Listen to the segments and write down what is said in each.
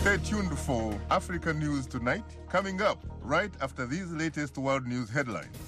Stay tuned for Africa News Tonight, coming up right after these latest world news headlines.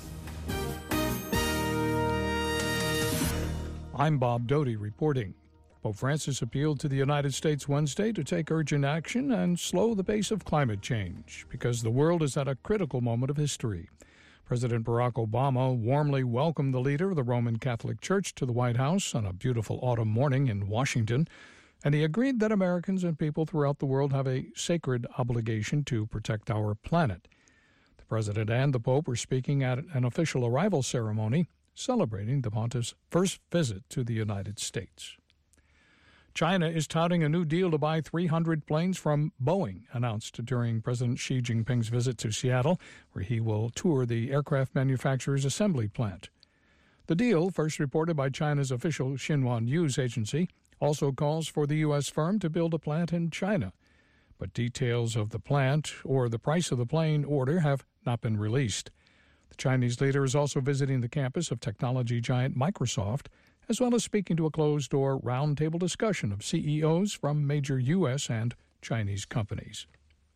I'm Bob Doty reporting. Pope Francis appealed to the United States Wednesday to take urgent action and slow the pace of climate change because the world is at a critical moment of history. President Barack Obama warmly welcomed the leader of the Roman Catholic Church to the White House on a beautiful autumn morning in Washington, and he agreed that Americans and people throughout the world have a sacred obligation to protect our planet. The President and the Pope were speaking at an official arrival ceremony celebrating the Pontiff's first visit to the United States. China is touting a new deal to buy 300 planes from Boeing, announced during President Xi Jinping's visit to Seattle, where he will tour the aircraft manufacturer's assembly plant. The deal, first reported by China's official Xinhua News Agency, also calls for the U.S. firm to build a plant in China. But details of the plant or the price of the plane order have not been released. The Chinese leader is also visiting the campus of technology giant Microsoft, as well as speaking to a closed-door roundtable discussion of CEOs from major U.S. and Chinese companies.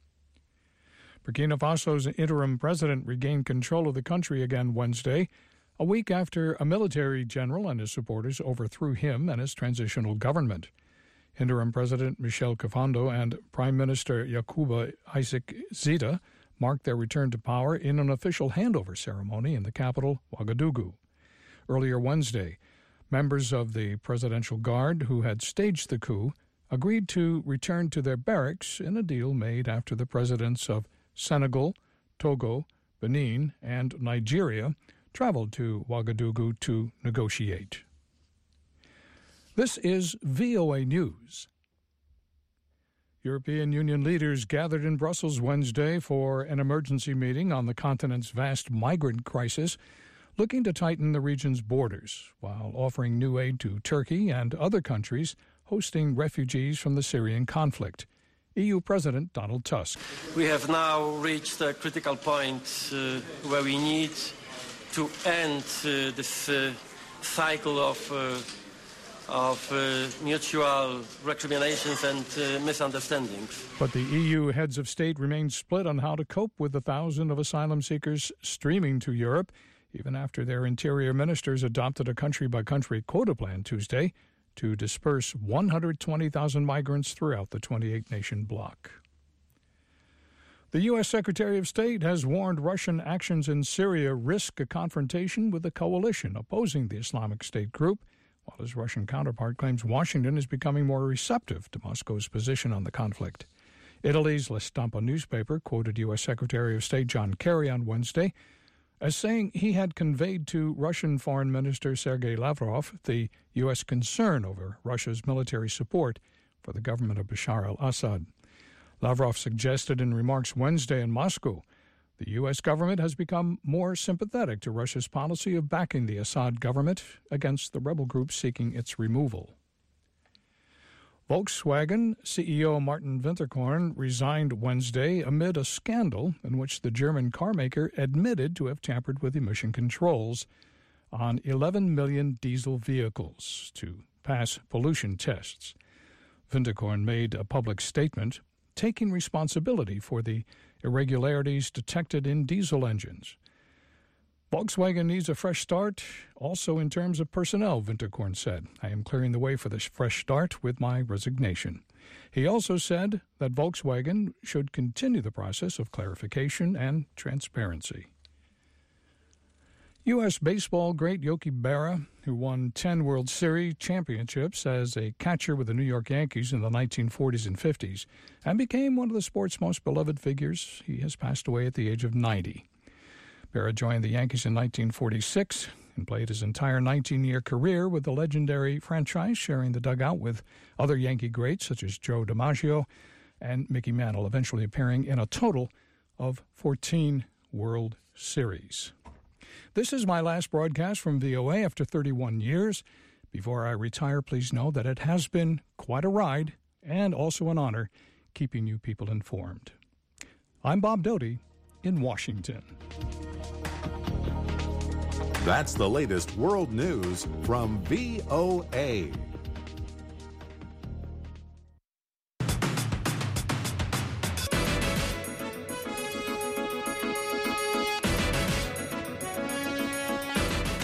Burkina Faso's interim president regained control of the country again Wednesday, a week after a military general and his supporters overthrew him and his transitional government. Interim President Michel Kafando and Prime Minister Yakuba Isaac Zita marked their return to power in an official handover ceremony in the capital, Ouagadougou. Earlier Wednesday, members of the Presidential Guard who had staged the coup agreed to return to their barracks in a deal made after the presidents of Senegal, Togo, Benin, and Nigeria traveled to Ouagadougou to negotiate. This is VOA News. European Union leaders gathered in Brussels Wednesday for an emergency meeting on the continent's vast migrant crisis, looking to tighten the region's borders while offering new aid to Turkey and other countries hosting refugees from the Syrian conflict. EU President Donald Tusk. We have now reached a critical point where we need to end this cycle of mutual recriminations and misunderstandings. But the EU heads of state remain split on how to cope with the thousands of asylum seekers streaming to Europe, even after their interior ministers adopted a country-by-country quota plan Tuesday to disperse 120,000 migrants throughout the 28-nation bloc. The U.S. Secretary of State has warned Russian actions in Syria risk a confrontation with the coalition opposing the Islamic State group, while his Russian counterpart claims Washington is becoming more receptive to Moscow's position on the conflict. Italy's La Stampa newspaper quoted U.S. Secretary of State John Kerry on Wednesday as saying he had conveyed to Russian Foreign Minister Sergei Lavrov the U.S. concern over Russia's military support for the government of Bashar al-Assad. Lavrov suggested in remarks Wednesday in Moscow the U.S. government has become more sympathetic to Russia's policy of backing the Assad government against the rebel groups seeking its removal. Volkswagen CEO Martin Winterkorn resigned Wednesday amid a scandal in which the German carmaker admitted to have tampered with emission controls on 11 million diesel vehicles to pass pollution tests. Winterkorn made a public statement taking responsibility for the irregularities detected in diesel engines. Volkswagen needs a fresh start, also in terms of personnel, Winterkorn said. I am clearing the way for this fresh start with my resignation. He also said that Volkswagen should continue the process of clarification and transparency. U.S. baseball great Yogi Berra, who won 10 World Series championships as a catcher with the New York Yankees in the 1940s and 50s, and became one of the sport's most beloved figures, he has passed away at the age of 90. Berra joined the Yankees in 1946 and played his entire 19-year career with the legendary franchise, sharing the dugout with other Yankee greats such as Joe DiMaggio and Mickey Mantle, eventually appearing in a total of 14 World Series. This is my last broadcast from VOA after 31 years. Before I retire, please know that it has been quite a ride and also an honor keeping you people informed. I'm Bob Doty in Washington. That's the latest world news from VOA.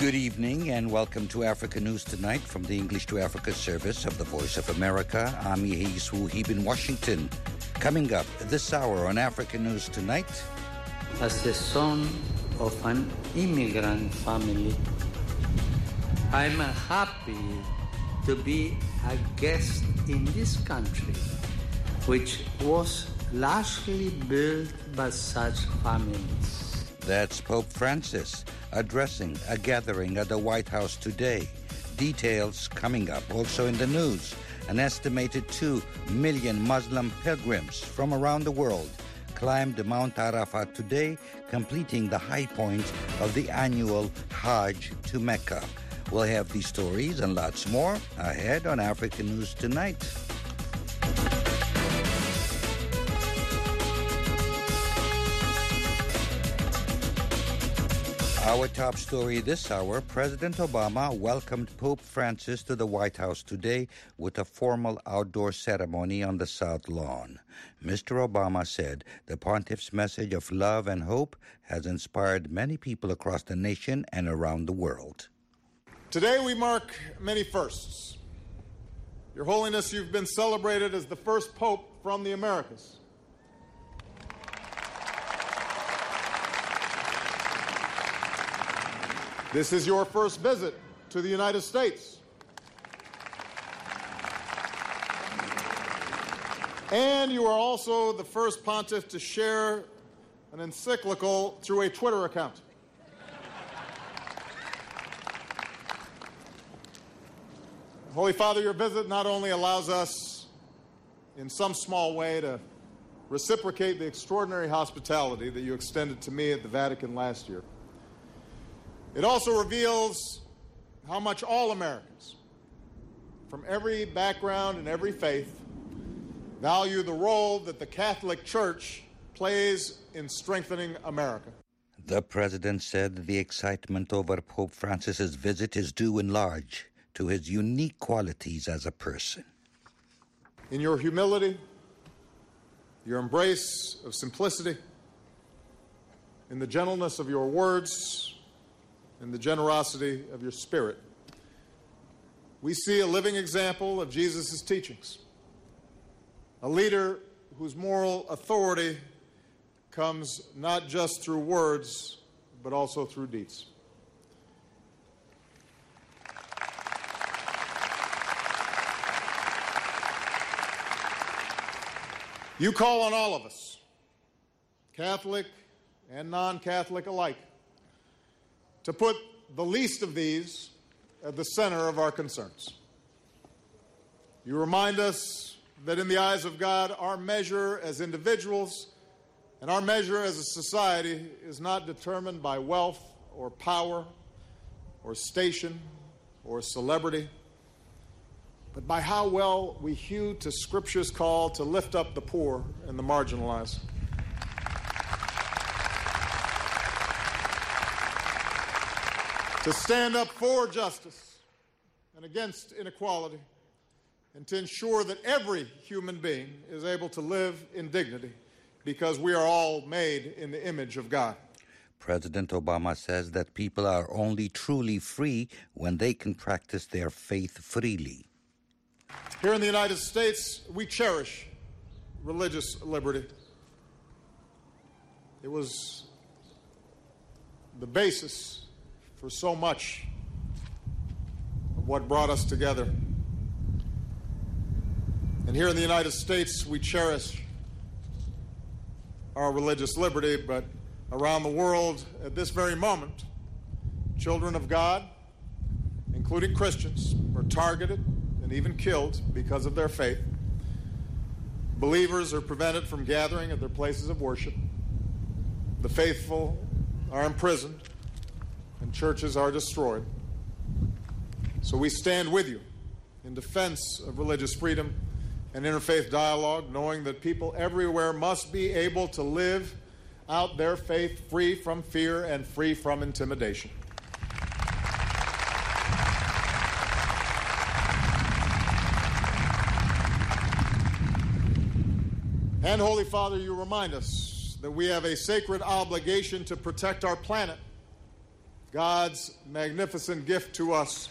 Good evening and welcome to Africa News Tonight from the English to Africa service of the Voice of America. I'm Yehis Wuhib in Washington. Coming up this hour on Africa News Tonight. As the son of an immigrant family, I'm happy to be a guest in this country, which was largely built by such families. That's Pope Francis addressing a gathering at the White House today. Details coming up. Also in the news, an estimated 2 million Muslim pilgrims from around the world climbed Mount Arafat today, completing the high point of the annual Hajj to Mecca. We'll have these stories and lots more ahead on Africa News Tonight. Our top story this hour, President Obama welcomed Pope Francis to the White House today with a formal outdoor ceremony on the South Lawn. Mr. Obama said the pontiff's message of love and hope has inspired many people across the nation and around the world. Today we mark many firsts. Your Holiness, you've been celebrated as the first Pope from the Americas. This is your first visit to the United States. And you are also the first pontiff to share an encyclical through a Twitter account. Holy Father, your visit not only allows us in some small way to reciprocate the extraordinary hospitality that you extended to me at the Vatican last year, it also reveals how much all Americans, from every background and every faith, value the role that the Catholic Church plays in strengthening America. The president said the excitement over Pope Francis's visit is due in large to his unique qualities as a person. In your humility, your embrace of simplicity, in the gentleness of your words, in the generosity of your spirit, we see a living example of Jesus' teachings, a leader whose moral authority comes not just through words, but also through deeds. You call on all of us, Catholic and non-Catholic alike, to put the least of these at the center of our concerns. You remind us that in the eyes of God, our measure as individuals and our measure as a society is not determined by wealth or power or station or celebrity, but by how well we hew to Scripture's call to lift up the poor and the marginalized. To stand up for justice and against inequality, and to ensure that every human being is able to live in dignity because we are all made in the image of God. President Obama says that people are only truly free when they can practice their faith freely. Here in the United States, we cherish religious liberty. It was the basis for so much of what brought us together. And here in the United States, we cherish our religious liberty, but around the world at this very moment, children of God, including Christians, are targeted and even killed because of their faith. Believers are prevented from gathering at their places of worship. The faithful are imprisoned, and churches are destroyed. So we stand with you in defense of religious freedom and interfaith dialogue, knowing that people everywhere must be able to live out their faith free from fear and free from intimidation. And Holy Father, you remind us that we have a sacred obligation to protect our planet God's magnificent gift to us.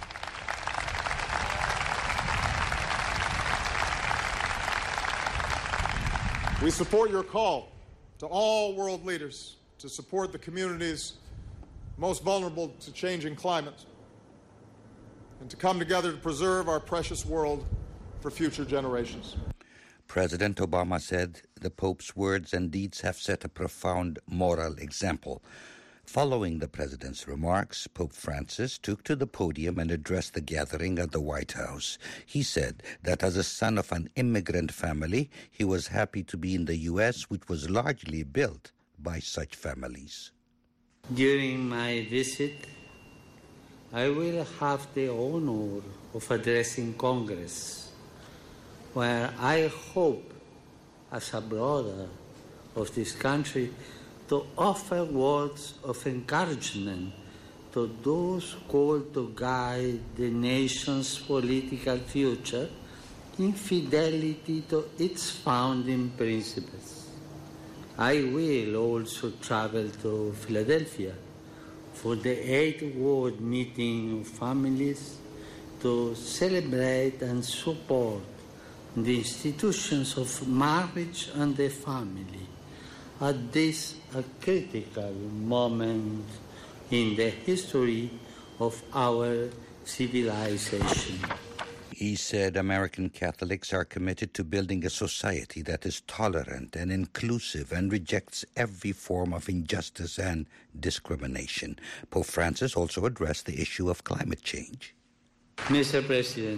We support your call to all world leaders to support the communities most vulnerable to changing climate and to come together to preserve our precious world for future generations. President Obama said the Pope's words and deeds have set a profound moral example. Following the president's remarks, Pope Francis took to the podium and addressed the gathering at the White House. He said that as a son of an immigrant family, he was happy to be in the U.S., which was largely built by such families. During my visit, I will have the honor of addressing Congress, where I hope, as a brother of this country, to offer words of encouragement to those called to guide the nation's political future in fidelity to its founding principles. I will also travel to Philadelphia for the 8th World Meeting of Families to celebrate and support the institutions of marriage and the family at this a critical moment in the history of our civilization. He said American Catholics are committed to building a society that is tolerant and inclusive and rejects every form of injustice and discrimination. Pope Francis also addressed the issue of climate change. Mr. President,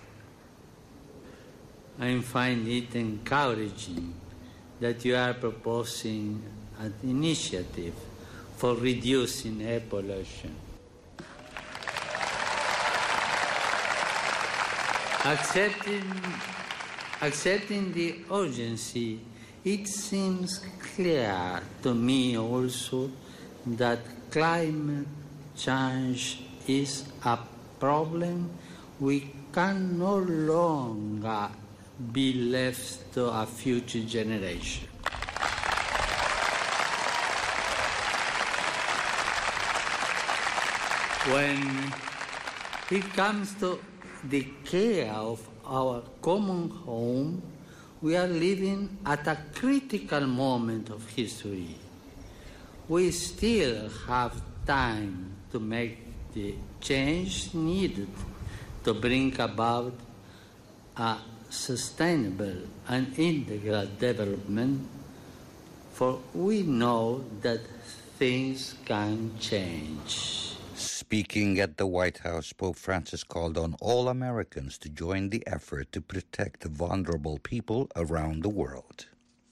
I find it encouraging that you are proposing an initiative for reducing air pollution. Accepting the urgency, it seems clear to me also that climate change is a problem we can no longer be left to a future generation. When it comes to the care of our common home, we are living at a critical moment of history. We still have time to make the change needed to bring about a sustainable and integral development, for we know that things can change. Speaking at the White House, Pope Francis called on all Americans to join the effort to protect vulnerable people around the world.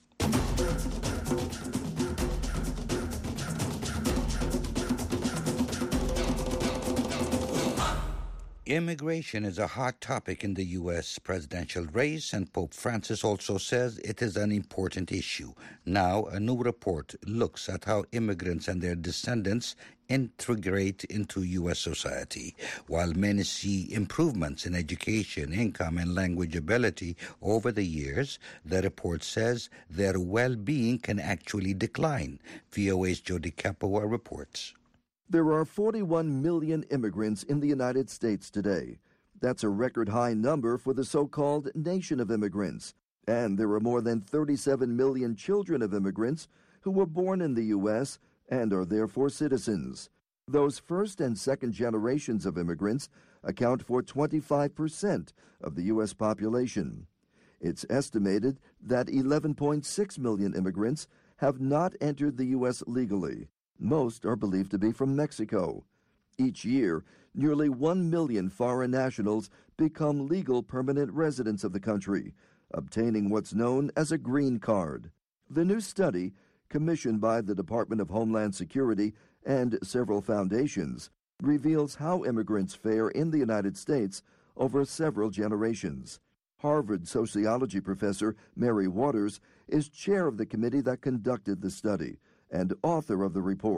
Immigration is a hot topic in the U.S. presidential race, and Pope Francis also says it is an important issue. Now, a new report looks at how immigrants and their descendants integrate into U.S. society. While many see improvements in education, income, and language ability over the years, the report says their well-being can actually decline. VOA's Jody Capua reports. There are 41 million immigrants in the United States today. That's a record high number for the so-called nation of immigrants. And there are more than 37 million children of immigrants who were born in the U.S. and are therefore citizens. Those first and second generations of immigrants account for 25% of the U.S. population. It's estimated that 11.6 million immigrants have not entered the U.S. legally. Most are believed to be from Mexico. Each year, nearly 1 million foreign nationals become legal permanent residents of the country, obtaining what's known as a green card. The new study, commissioned by the Department of Homeland Security and several foundations, reveals how immigrants fare in the United States over several generations. Harvard sociology professor Mary Waters is chair of the committee that conducted the study and author of the report.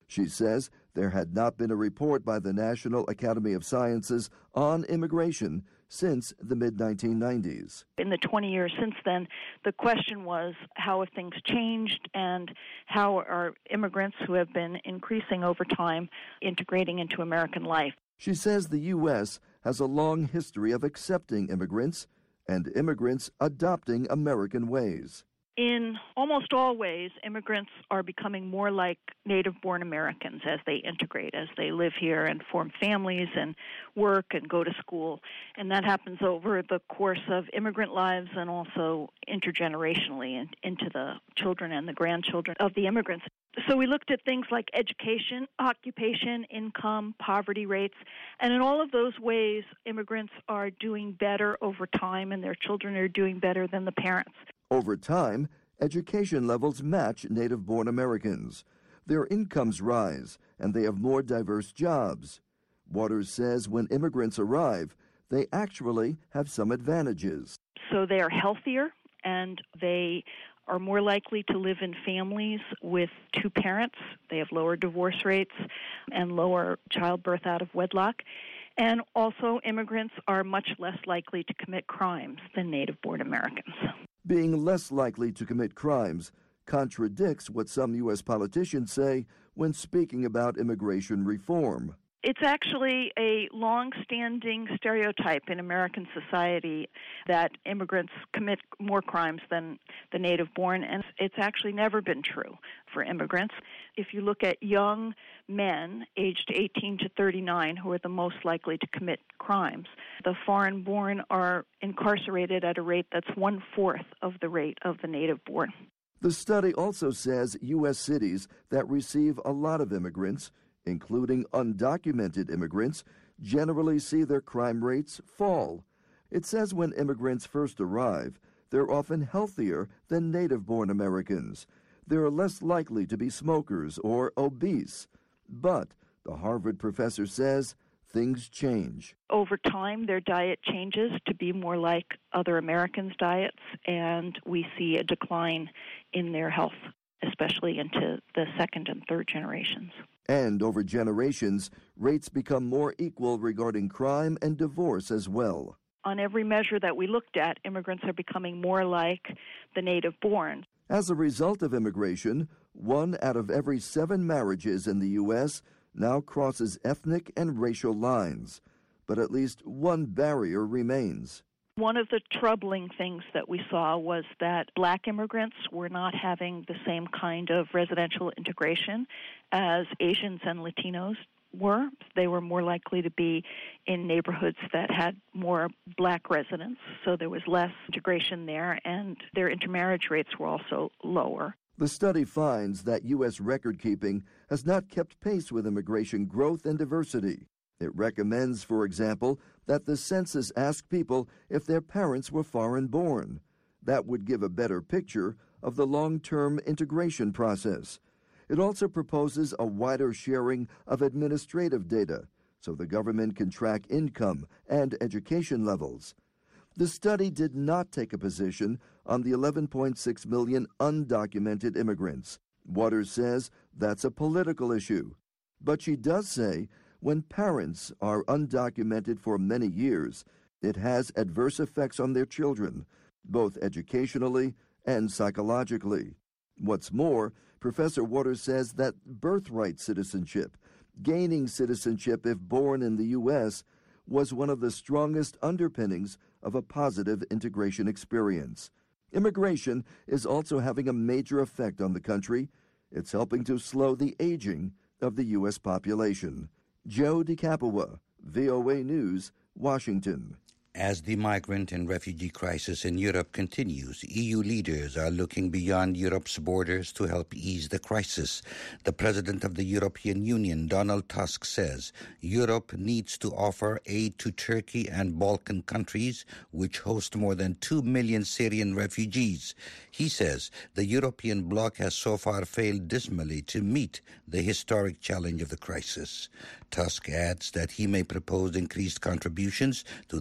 She says there had not been a report by the National Academy of Sciences on immigration since the mid-1990s. In the 20 years since then, the question was, how have things changed and how are immigrants who have been increasing over time integrating into American life? She says the U.S. has a long history of accepting immigrants and immigrants adopting American ways. In almost all ways, immigrants are becoming more like native-born Americans as they integrate, as they live here and form families and work and go to school. And that happens over the course of immigrant lives and also intergenerationally and into the children and the grandchildren of the immigrants. So we looked at things like education, occupation, income, poverty rates, and in all of those ways, immigrants are doing better over time and their children are doing better than the parents. Over time, education levels match native-born Americans. Their incomes rise, and they have more diverse jobs. Waters says when immigrants arrive, they actually have some advantages. So they are healthier, and they are more likely to live in families with two parents. They have lower divorce rates and lower childbirth out of wedlock. And also, immigrants are much less likely to commit crimes than native-born Americans. Being less likely to commit crimes contradicts what some U.S. politicians say when speaking about immigration reform. It's actually a long-standing stereotype in American society that immigrants commit more crimes than the native-born, and it's actually never been true for immigrants. If you look at young men aged 18 to 39 who are the most likely to commit crimes, the foreign-born are incarcerated at a rate that's 1/4 of the rate of the native-born. The study also says U.S. cities that receive a lot of immigrants, including undocumented immigrants, generally see their crime rates fall. It says when immigrants first arrive, they're often healthier than native-born Americans. They're less likely to be smokers or obese. But, the Harvard professor says, things change. Over time, their diet changes to be more like other Americans' diets, and we see a decline in their health, especially into the second and third generations. And over generations, rates become more equal regarding crime and divorce as well. On every measure that we looked at, immigrants are becoming more like the native-born. As a result of immigration, 1 out of every 7 marriages in the U.S. now crosses ethnic and racial lines. But at least one barrier remains. One of the troubling things that we saw was that black immigrants were not having the same kind of residential integration as Asians and Latinos were. They were more likely to be in neighborhoods that had more black residents, so there was less integration there, and their intermarriage rates were also lower. The study finds that U.S. record-keeping has not kept pace with immigration growth and diversity. It recommends, for example, that the census ask people if their parents were foreign-born. That would give a better picture of the long-term integration process. It also proposes a wider sharing of administrative data so the government can track income and education levels. The study did not take a position on the 11.6 million undocumented immigrants. Waters says that's a political issue. But she does say when parents are undocumented for many years, it has adverse effects on their children, both educationally and psychologically. What's more, Professor Waters says that birthright citizenship, gaining citizenship if born in the U.S., was one of the strongest underpinnings of a positive integration experience. Immigration is also having a major effect on the country. It's helping to slow the aging of the U.S. population. Joe DiCapua, VOA News, Washington. As the migrant and refugee crisis in Europe continues, EU leaders are looking beyond Europe's borders to help ease the crisis. The President of the European Union, Donald Tusk, says Europe needs to offer aid to Turkey and Balkan countries, which host more than 2 million Syrian refugees. He says the European bloc has so far failed dismally to meet the historic challenge of the crisis. Tusk adds that he may propose increased contributions to the UN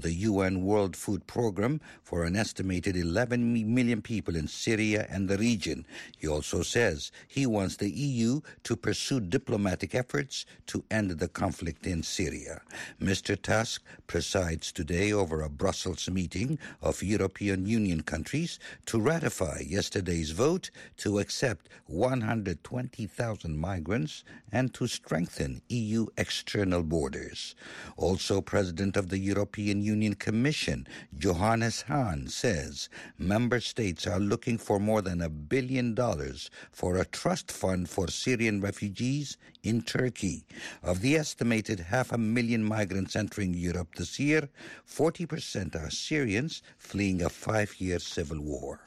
UN World Food Program for an estimated 11 million people in Syria and the region. He also says he wants the EU to pursue diplomatic efforts to end the conflict in Syria. Mr. Tusk presides today over a Brussels meeting of European Union countries to ratify yesterday's vote to accept 120,000 migrants and to strengthen EU external borders. Also, President of the European Union Commission, Johannes Hahn, says member states are looking for more than $1 billion for a trust fund for Syrian refugees in Turkey. Of the estimated 500,000 migrants entering Europe this year, 40% are Syrians fleeing a 5-year civil war.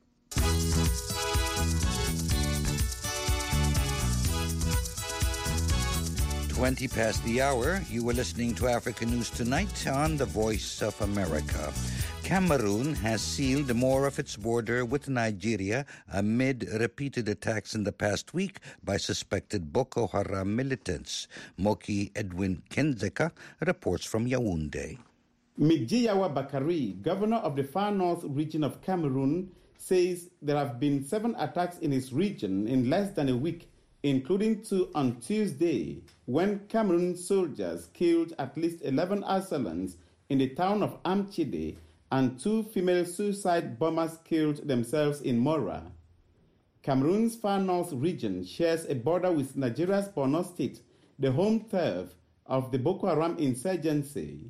20 past the hour. You were listening to Africa News Tonight on the Voice of America. Cameroon has sealed more of its border with Nigeria amid repeated attacks in the past week by suspected Boko Haram militants. Moki Edwin Kenzeka reports from Yaoundé. Midjiyawa Bakari, governor of the far north region of Cameroon, says there have been 7 attacks in his region in less than a week, including 2 on Tuesday, when Cameroon soldiers killed at least 11 assailants in the town of Amchide, and 2 female suicide bombers killed themselves in Mora. Cameroon's far north region shares a border with Nigeria's Borno State, the home turf of the Boko Haram insurgency,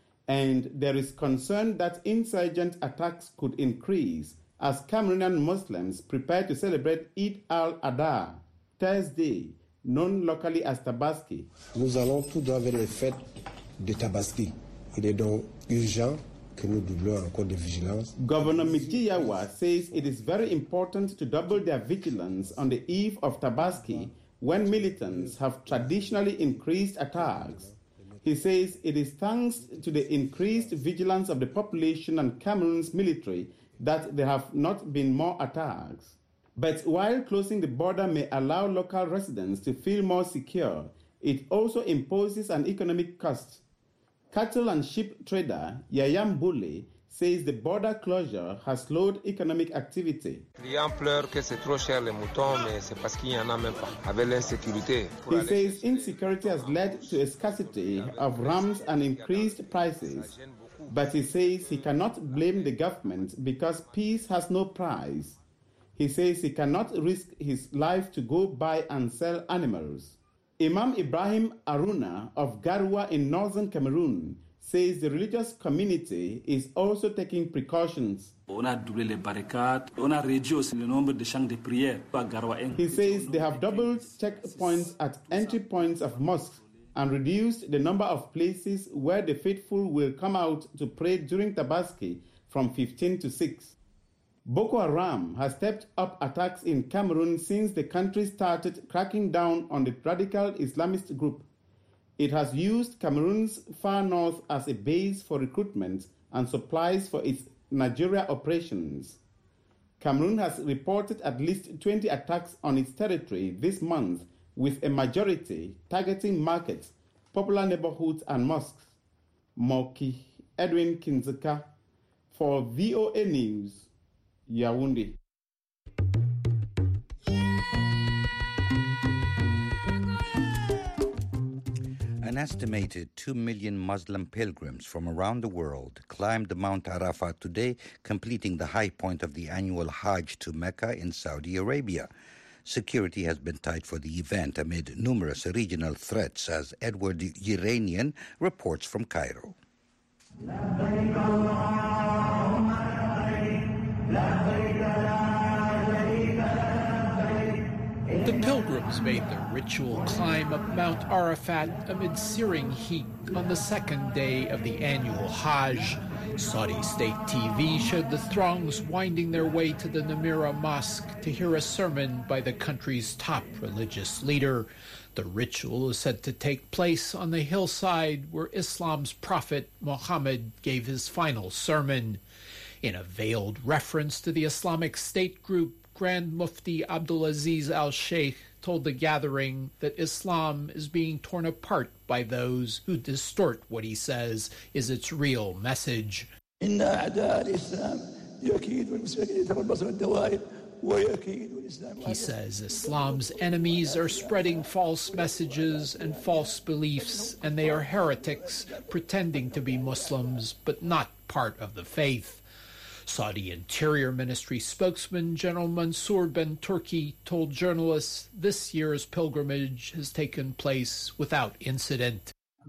and there is concern that insurgent attacks could increase as Cameroonian Muslims prepare to celebrate Eid al-Adha, Thursday, known locally as Tabaski. Nous allons tout droit vers les fêtes de Tabaski. Il est donc urgent que nous doublions encore de vigilance. Governor Midjiyawa says it is very important to double their vigilance on the eve of Tabaski, when militants have traditionally increased attacks. He says it is thanks to the increased vigilance of the population and Cameroon's military that there have not been more attacks. But while closing the border may allow local residents to feel more secure, it also imposes an economic cost. Cattle and sheep trader Yayam Boule says the border closure has slowed economic activity. Les pleurent que c'est trop cher les moutons, mais c'est parce qu'il y en a même pas. Avec l'insécurité. He says insecurity has led to a scarcity of rams and increased prices. But he says he cannot blame the government because peace has no price. He says he cannot risk his life to go buy and sell animals. Imam Ibrahim Aruna of Garoua in northern Cameroon says the religious community is also taking precautions. He says they have doubled checkpoints at entry points of mosques and reduced the number of places where the faithful will come out to pray during Tabaski from 15 to 6. Boko Haram has stepped up attacks in Cameroon since the country started cracking down on the radical Islamist group. It has used Cameroon's far north as a base for recruitment and supplies for its Nigeria operations. Cameroon has reported at least 20 attacks on its territory this month, with a majority targeting markets, popular neighborhoods, and mosques. Moki Edwin Kinzeka for VOA News, Yaoundé. An estimated 2 million Muslim pilgrims from around the world climbed Mount Arafat today, completing the high point of the annual Hajj to Mecca in Saudi Arabia. Security has been tight for the event amid numerous regional threats, as Edward Iranian reports from Cairo. The pilgrims made their ritual climb up Mount Arafat amid searing heat on the second day of the annual Hajj. Saudi state TV showed the throngs winding their way to the Namira Mosque to hear a sermon by the country's top religious leader. The ritual is said to take place on the hillside where Islam's prophet Muhammad gave his final sermon. In a veiled reference to the Islamic State group, Grand Mufti Abdulaziz al-Sheikh told the gathering that Islam is being torn apart by those who distort what he says is its real message. He says Islam's enemies are spreading false messages and false beliefs, and they are heretics pretending to be Muslims but not part of the faith. Saudi Interior Ministry spokesman General Mansour bin Turki told journalists this year's pilgrimage has taken place without incident.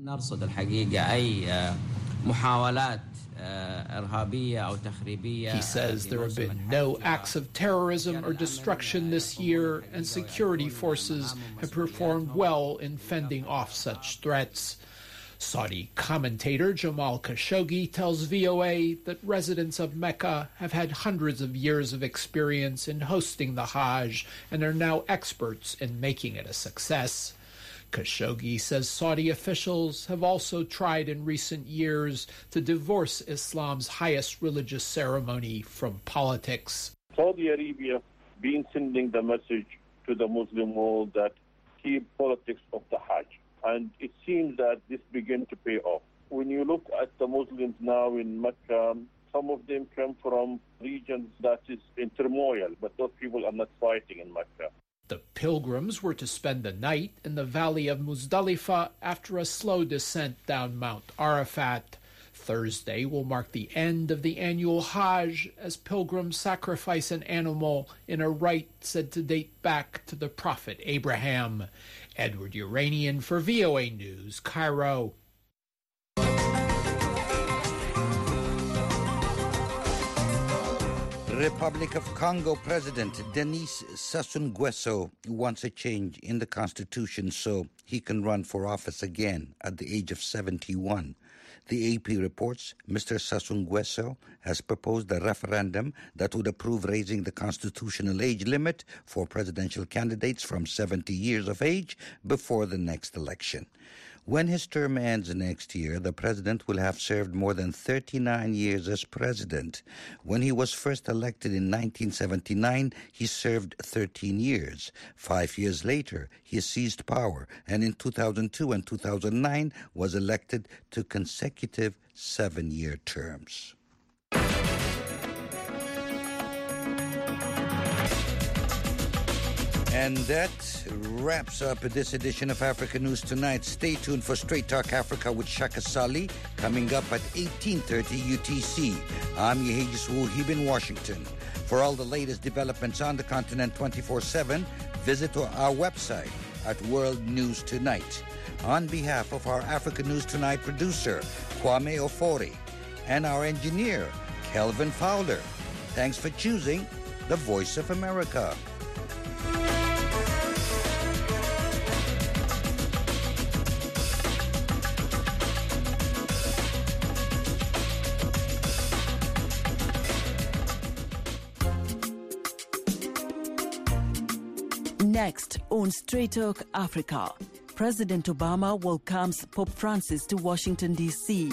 He says there have been no acts of terrorism or destruction this year, and security forces have performed well in fending off such threats. Saudi commentator Jamal Khashoggi tells VOA that residents of Mecca have had hundreds of years of experience in hosting the Hajj and are now experts in making it a success. Khashoggi says Saudi officials have also tried in recent years to divorce Islam's highest religious ceremony from politics. Saudi Arabia been sending the message to the Muslim world that keep politics of the Hajj. And it seems that this began to pay off. When you look at the Muslims now in Mecca, some of them come from regions that is in turmoil, but those people are not fighting in Mecca. The pilgrims were to spend the night in the valley of Muzdalifah after a slow descent down Mount Arafat. Thursday will mark the end of the annual Hajj as pilgrims sacrifice an animal in a rite said to date back to the Prophet Abraham. Edward Uranian for VOA News, Cairo. Republic of Congo President Denis Sassou Nguesso wants a change in the constitution so he can run for office again at the age of 71. The AP reports Mr. Sassou Nguesso has proposed a referendum that would approve raising the constitutional age limit for presidential candidates from 70 years of age before the next election. When his term ends next year, the president will have served more than 39 years as president. When he was first elected in 1979, he served 13 years. 5 years later, he seized power, and in 2002 and 2009 was elected to consecutive 7-year terms. And that wraps up this edition of Africa News Tonight. Stay tuned for Straight Talk Africa with Shaka Sali, coming up at 18:30 UTC. I'm Yehegis Wuhib in Washington. For all the latest developments on the continent 24/7, visit our website at World News Tonight. On behalf of our Africa News Tonight producer, Kwame Ofori, and our engineer, Kelvin Fowler, thanks for choosing the Voice of America. Next on Straight Talk Africa, President Obama welcomes Pope Francis to Washington, D.C.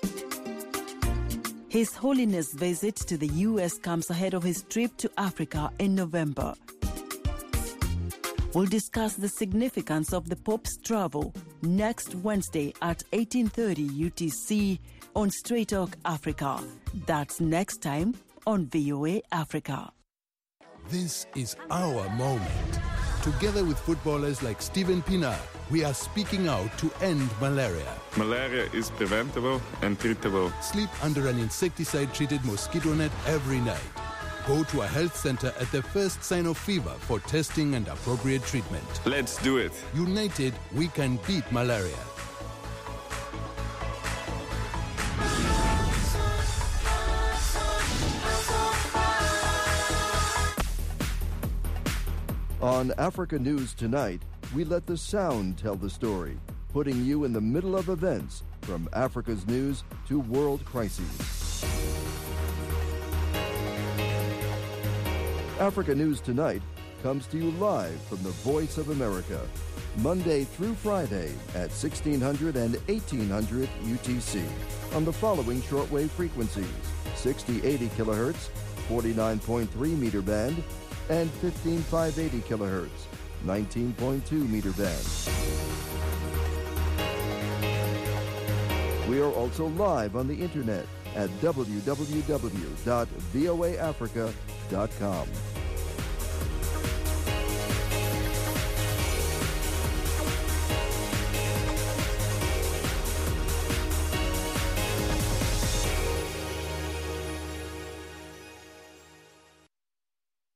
His Holiness' visit to the U.S. comes ahead of his trip to Africa in November. We'll discuss the significance of the Pope's travel next Wednesday at 18:30 UTC on Straight Talk Africa. That's next time on VOA Africa. This is our moment. Together with footballers like Steven Pienaar, we are speaking out to end malaria. Malaria is preventable and treatable. Sleep under an insecticide-treated mosquito net every night. Go to a health center at the first sign of fever for testing and appropriate treatment. Let's do it. United, we can beat malaria. On Africa News Tonight, we let the sound tell the story, putting you in the middle of events from Africa's news to world crises. Africa News Tonight comes to you live from the Voice of America, Monday through Friday at 1600 and 1800 UTC on the following shortwave frequencies: 6080 kilohertz, 49.3 meter band, and 15580 kilohertz, 19.2 meter band. We are also live on the internet at www.voaafrica.com.